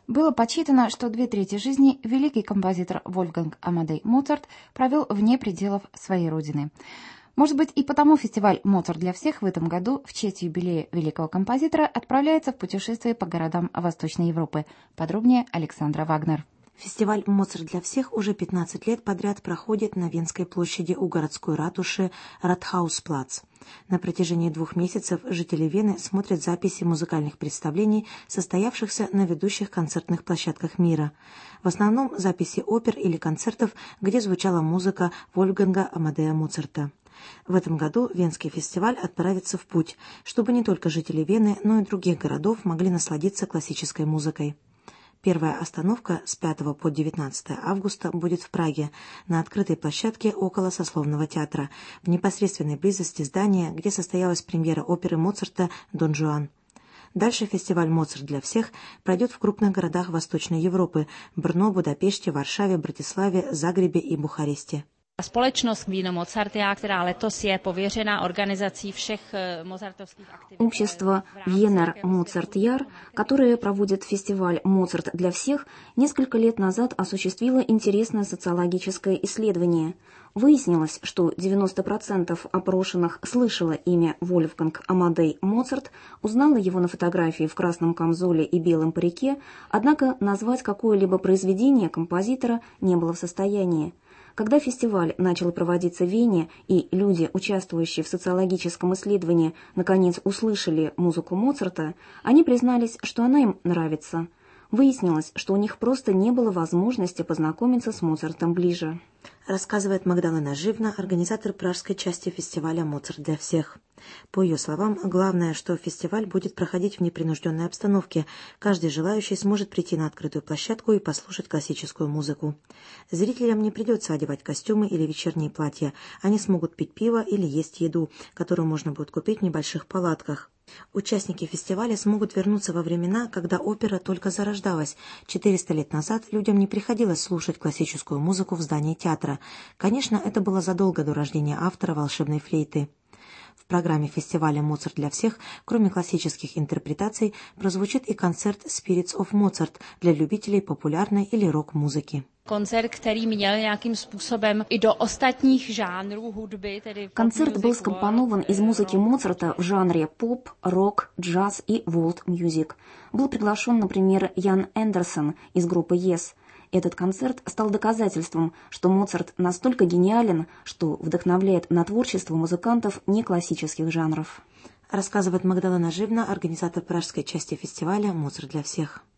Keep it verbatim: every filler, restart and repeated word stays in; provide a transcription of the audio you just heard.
Было подсчитано, что две трети жизни великий композитор Вольфганг Амадей Моцарт провел вне пределов своей родины. Может быть, и потому фестиваль «Моцарт для всех» в этом году в честь юбилея великого композитора отправляется в путешествие по городам Восточной Европы. Подробнее Александра Вагнер. Фестиваль «Моцарт для всех» уже пятнадцать лет подряд проходит на Венской площади у городской ратуши Ратхаусплац. На протяжении двух месяцев жители Вены смотрят записи музыкальных представлений, состоявшихся на ведущих концертных площадках мира. В основном записи опер или концертов, где звучала музыка Вольфганга Амадея Моцарта. В этом году Венский фестиваль отправится в путь, чтобы не только жители Вены, но и других городов могли насладиться классической музыкой. Первая остановка с пятого по девятнадцатое августа будет в Праге, на открытой площадке около Сословного театра, в непосредственной близости здания, где состоялась премьера оперы Моцарта «Дон Жуан». Дальше фестиваль «Моцарт для всех» пройдет в крупных городах Восточной Европы – Брно, Будапеште, Варшаве, Братиславе, Загребе и Бухаресте. Společnost Víno Mozartia, která letos je pověřena organizací všech mozartovských aktivit. Общество Венер Моцарт-Яр, которое проводит фестиваль «Моцарт для всех», несколько лет назад осуществило интересное социологическое исследование. Выяснилось, что девяносто процентов опрошенных слышало имя Вольфганг Амадей Моцарт, узнало его на фотографии в красном камзоле и белом парике, однако назвать какое-либо произведение композитора не было в состоянии. Когда фестиваль начал проводиться в Вене, и люди, участвующие в социологическом исследовании, наконец услышали музыку Моцарта, они признались, что она им нравится. Выяснилось, что у них просто не было возможности познакомиться с Моцартом ближе. Рассказывает Магдалена Живна, организатор пражской части фестиваля «Моцарт для всех». По ее словам, главное, что фестиваль будет проходить в непринужденной обстановке. Каждый желающий сможет прийти на открытую площадку и послушать классическую музыку. Зрителям не придется одевать костюмы или вечерние платья. Они смогут пить пиво или есть еду, которую можно будет купить в небольших палатках. Участники фестиваля смогут вернуться во времена, когда опера только зарождалась. четыреста лет назад людям не приходилось слушать классическую музыку в здании театра. Конечно, это было задолго до рождения автора волшебной флейты. В программе фестиваля «Моцарт для всех», кроме классических интерпретаций, прозвучит и концерт «Spirits of Mozart» для любителей популярной или рок-музыки. Концерт, который měl nějakým způsobem и до остальных жанров hudby, tedy Концерт был скомпонован из музыки Моцарта в жанре поп, рок, джаз и world music. Был приглашен, например, Ян Эндерсон из группы Yes. Этот концерт стал доказательством, что Моцарт настолько гениален, что вдохновляет на творчество музыкантов неклассических жанров. Рассказывает Магдалена Живна, организатор пражской части фестиваля «Моцарт для всех».